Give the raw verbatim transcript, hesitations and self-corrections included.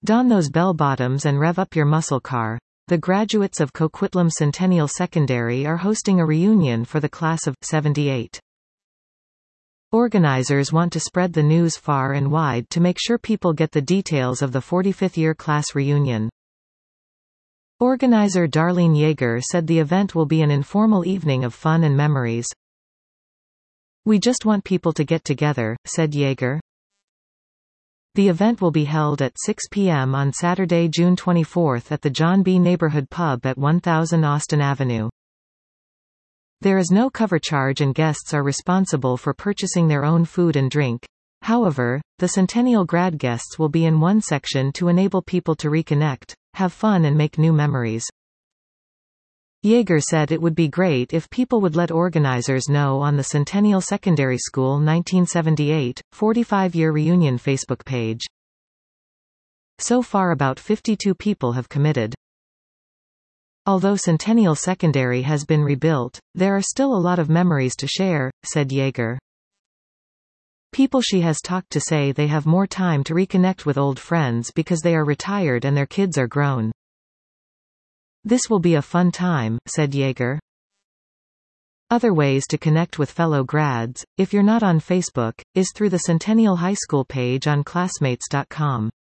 Don those bell-bottoms and rev up your muscle car. The graduates of Coquitlam Centennial Secondary are hosting a reunion for the class of seventy-eight. Organizers want to spread the news far and wide to make sure people get the details of the forty-fifth year class reunion. Organizer Darlene Yeager said the event will be an informal evening of fun and memories. "We just want people to get together," said Yeager. The event will be held at six p m on Saturday, June twenty-fourth at the John B. Neighborhood Pub at one thousand Austin Avenue. There is no cover charge and guests are responsible for purchasing their own food and drink. However, the Centennial grad guests will be in one section to enable people to reconnect, have fun and make new memories. Yeager said it would be great if people would let organizers know on the Centennial Secondary School nineteen seventy-eight, forty-five year reunion Facebook page. So far about fifty-two people have committed. Although Centennial Secondary has been rebuilt, there are still a lot of memories to share, said Yeager. People she has talked to say they have more time to reconnect with old friends because they are retired and their kids are grown. "This will be a fun time," said Yeager. Other ways to connect with fellow grads, if you're not on Facebook, is through the Centennial High School page on classmates dot com.